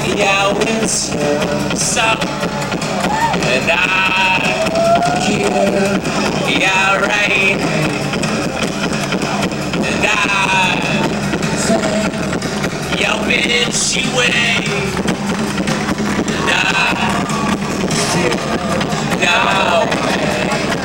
Yeah, winter, summer, and I hear, yeah, rain, and I say, yo, bitch, she wait, and I still know.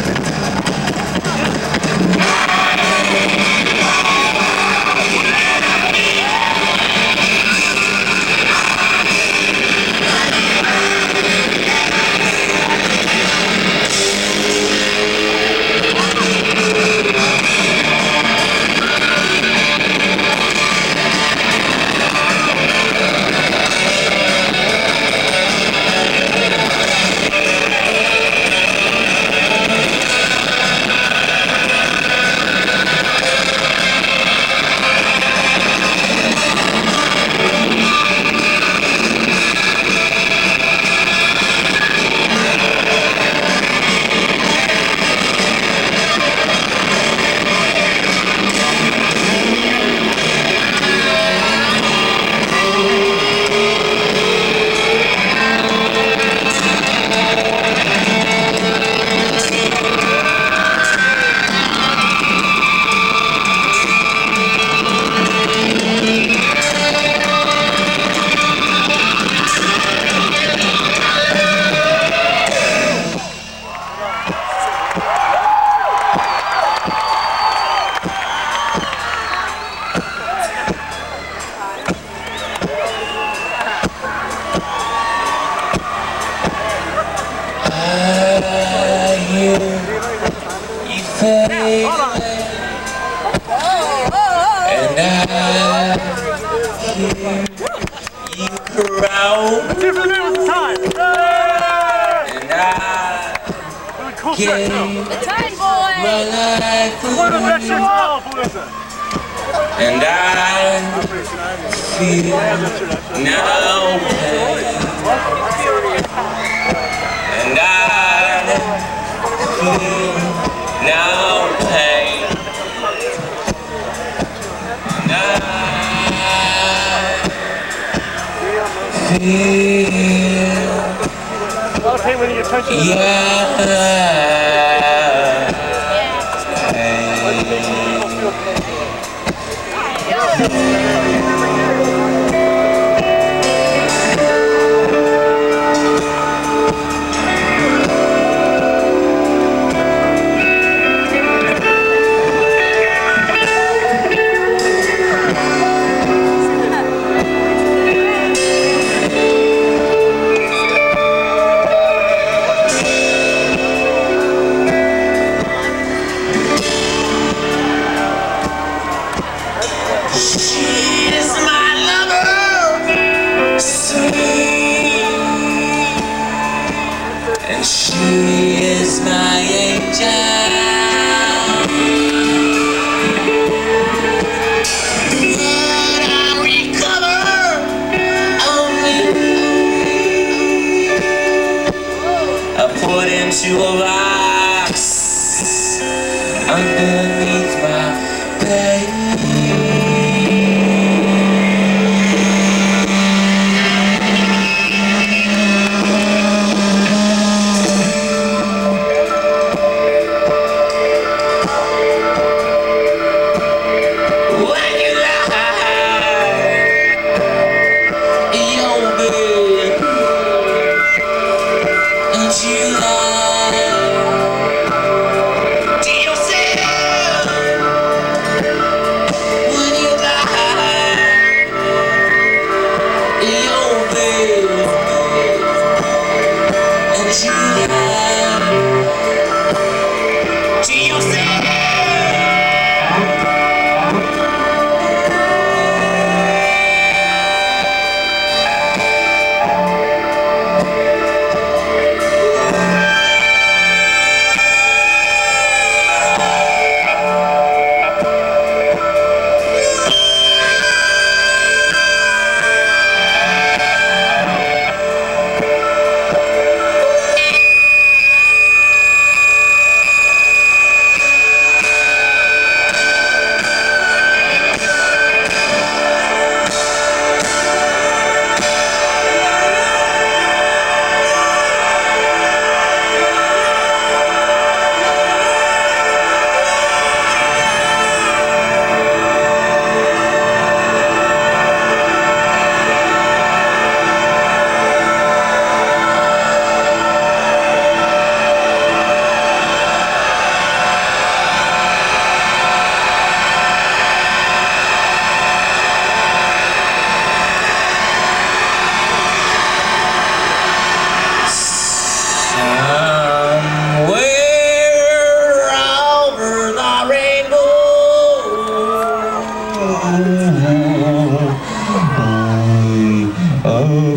And I hear you growl, and I gave my life away, and I feel no pain, and I feel no pain. And she is my angel. But I recover only I put into a box underneath my bed.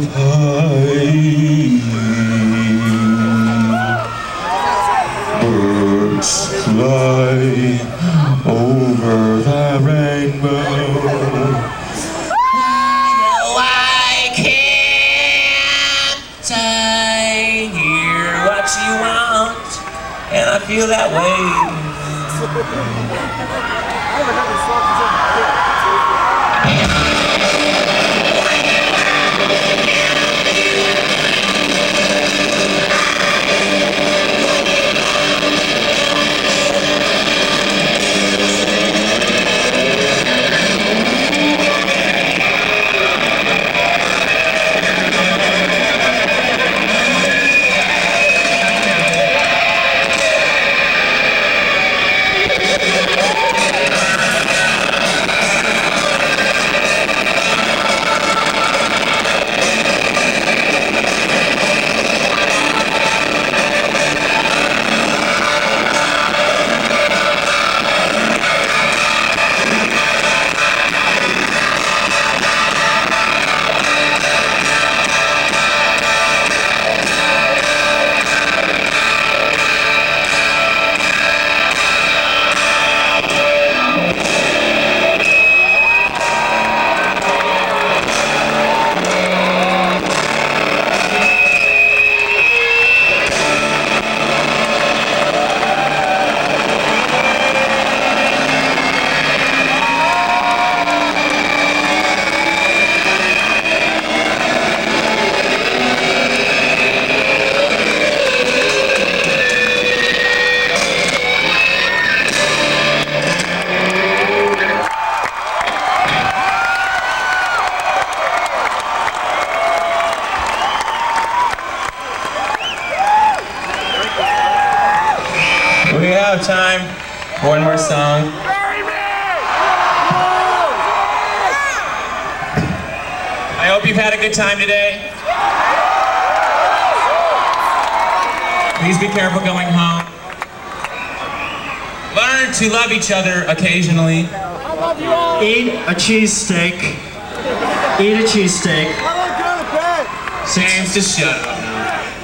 of high. Birds fly over the rainbow. Why can't I hear what you want? And I feel that way. We have time for one more song. I hope you've had a good time today. Please be careful going home. Learn to love each other occasionally. Eat a cheesesteak. Eat a cheesesteak. James, just shut up.